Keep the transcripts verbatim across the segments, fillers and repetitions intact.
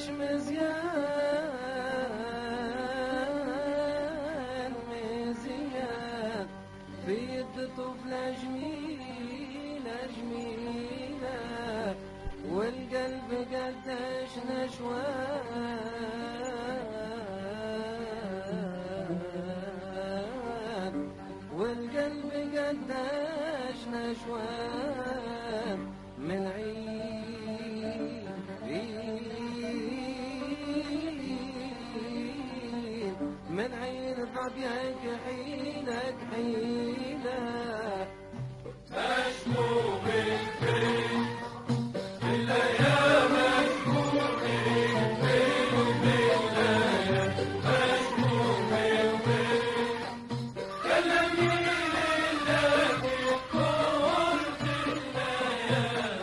مزيان مزيان في يد طفلة جميلة جميلة، والقلب قداش نشوان، والقلب قداش نشوان من عين من عين ظبيك حيلك حيلة مشموم الفيل بالأيام، مشموم الفيل بالأيام، مشموم الفيل كلمني لله الكون في الليالي.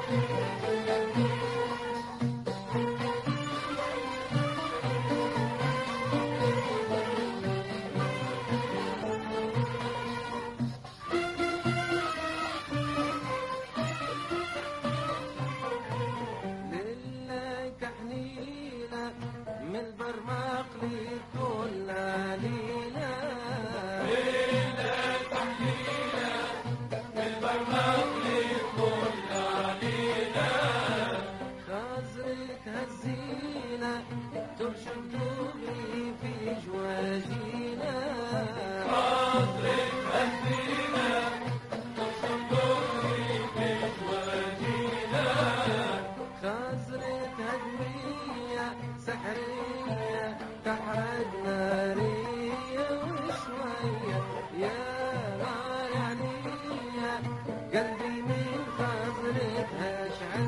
من البرماق لكل علينا، ليلة تحليلة من البرماق لكل علينا، خزرك هزينا ترشد دغري في جواجينا، خاطرك هزينا ترشد دغري في جواجينا، خزرك هزينا سحرية تحرق نارية وشوية يا نار عليا، قلبي من خزرك هشعل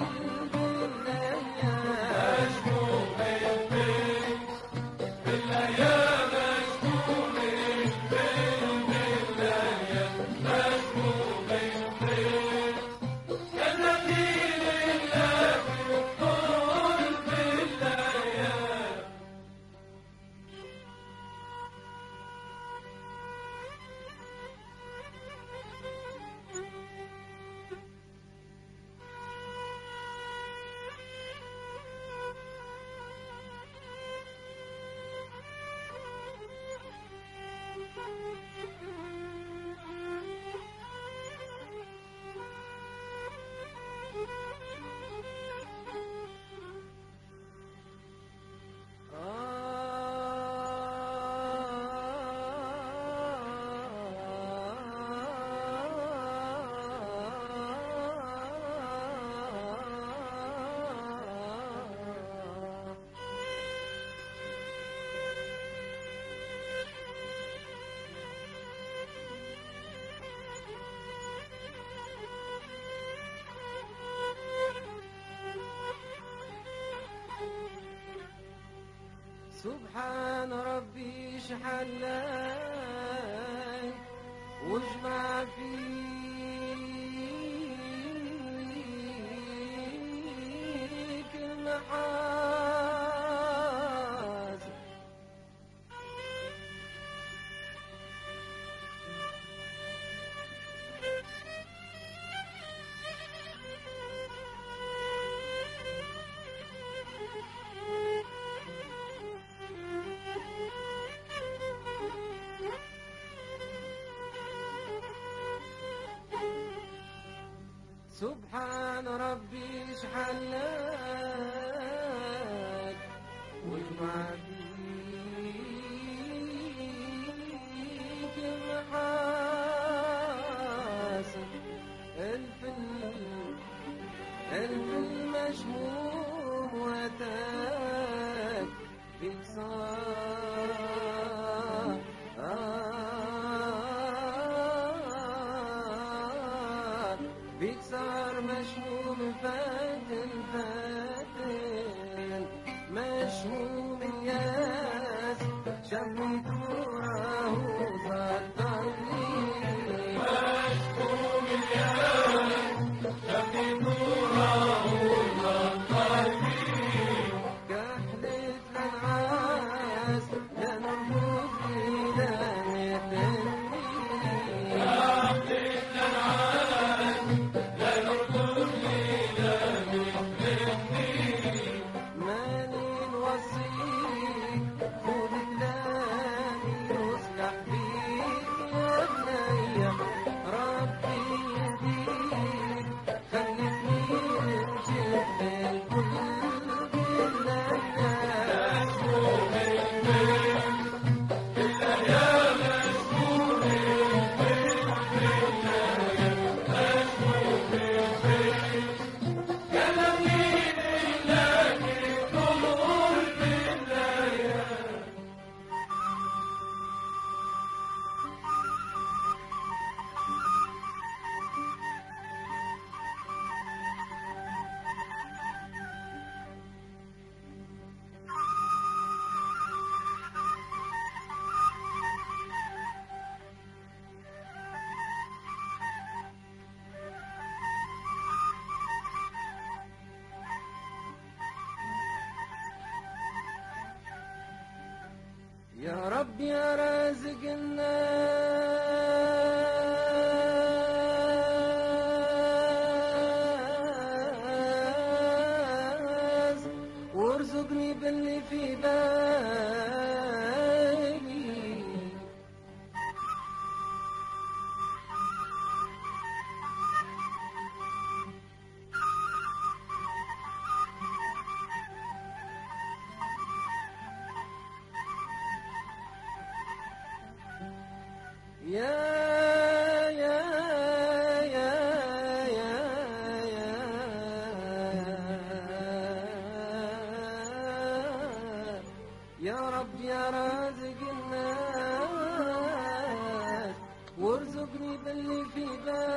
بالليالي. مشموم الفيل بالأيام، مشموم الفيل بالأيام، مشموم الفيل كلمني لله الكون في الليالي. سبحان ربي شحلاي وجمع فيك المحاسن، سبحان ربي شحلاك وجمع فيك المحاسن، الف الف المشموم وتاك بك صار بك صار مشموم فاتن فاتن، مشموم الياس شمي دوراه صدرني، مشموم الياس شمي دوراه صدرني، كحلة النعاس لا نربط إلى نتني، ما يا رب يا رازق الناس وارزقني باللي في بالي. يا يا يا يا يا يا رب يا رازق الناس وارزقني باللي في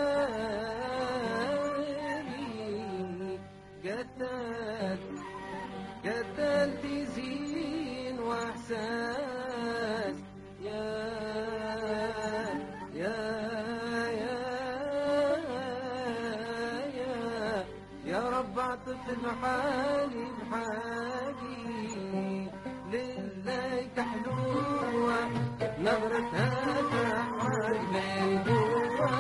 بالي. قتل قتلت زين واحساس يا يا يا يا يا رب اعطف بحالي بحالي لله كحلوة نظرتها تحال من جوا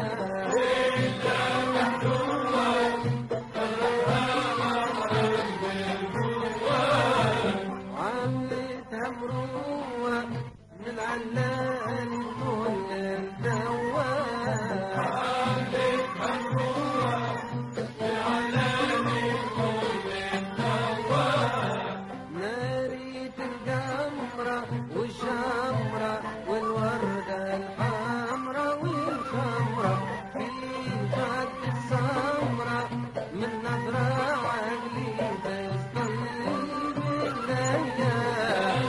عملتها مروة من علان كل الدواء عملتها مروة من علان كل الدواء. ناريت القمرة والشمرة والوردة الحمرة والخمرة في خد السمرة من نظرة عقلي تستطيب الليالي.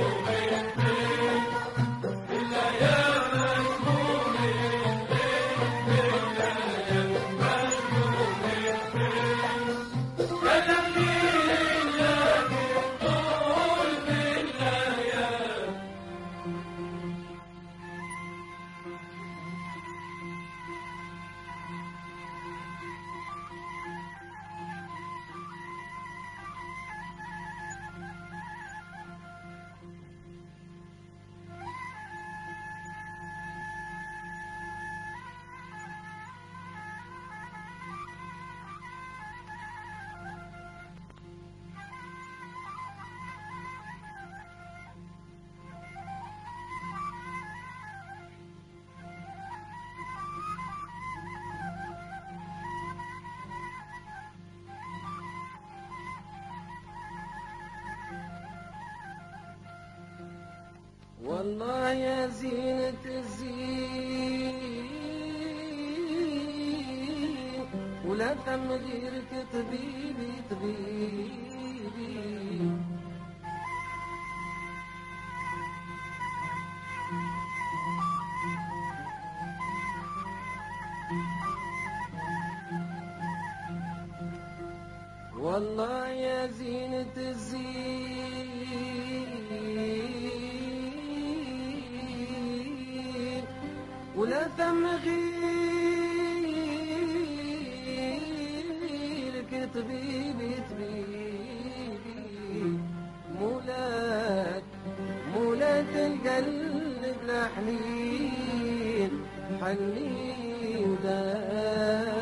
والله يا زينة الزين ولا ثم غيرك طبيبي طبيبي. والله يا زينة الزين ولا ثم غيرك طبيبي طبيبي. مولات مولات القلب لحنين حني وداي